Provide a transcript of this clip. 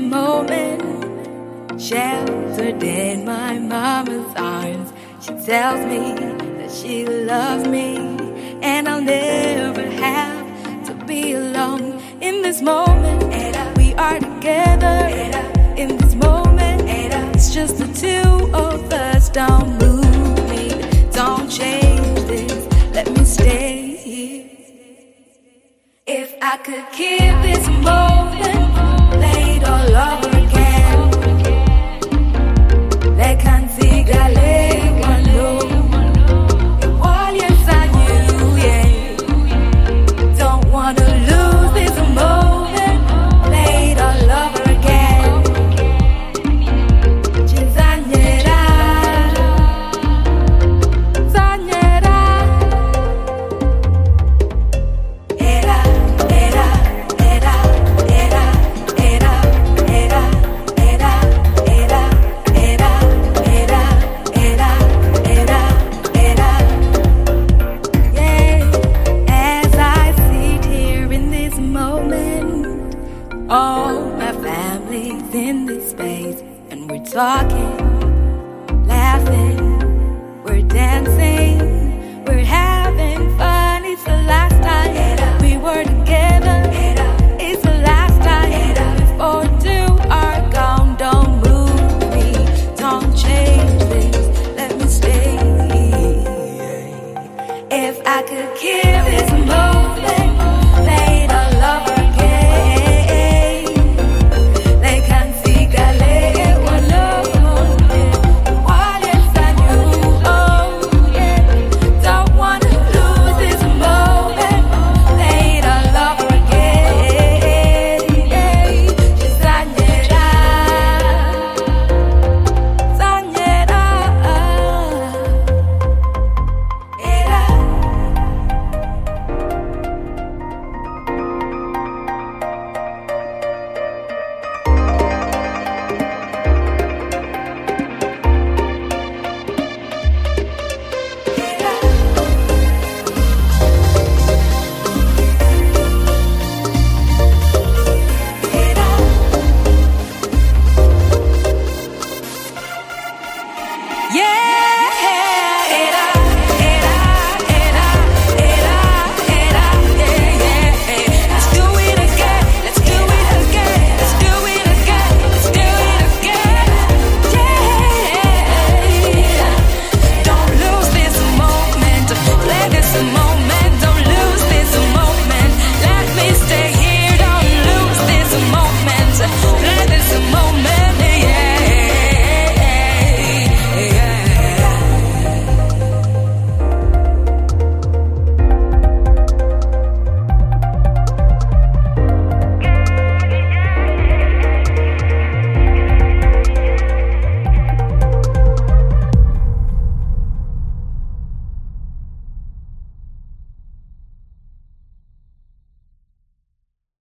moment, sheltered in my mama's arms. She tells me that she loves me, and I'll never have to be alone. In this moment, we are together. In this moment, it's just the two of us. Don't move me, don't change this, let me stay here. If I could keep this moment played all over again, le cantigale quando voglio you, yeah. Don't wanna lose this moment played all over again. Zagnerà, zagnerà. Era, era, era, era, era, era, era, era, era, era, era, era, era. Yeah. As I sit here in this moment, all my family's in this space, and we're talking, laughing, we're dancing, we're having fun. It's the last time we were together.